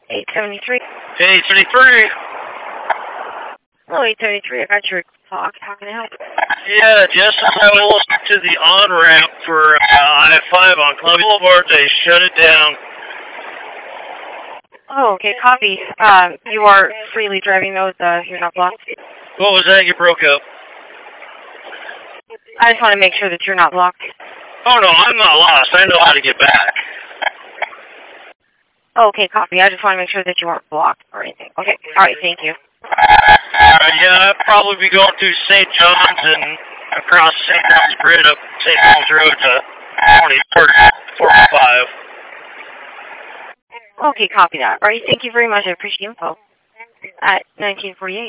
873. 873. Hello, 873. I got your talk. How can I help? Yeah, just as I was listening to the on-ramp for I-5 on Columbia Boulevard, they shut it down. Oh, okay, copy. You are freely driving those, you're not blocked? What was that? You broke up. I just want to make sure that you're not blocked. Oh, no, I'm not lost. I know how to get back. Okay, copy. I just want to make sure that you aren't blocked or anything. Okay, alright, thank you. Yeah, I'd probably be going through St. John's and across St. John's Bridge up St. John's Road to 45. Okay, copy that. Alright, thank you very much. I appreciate the info. At 1948.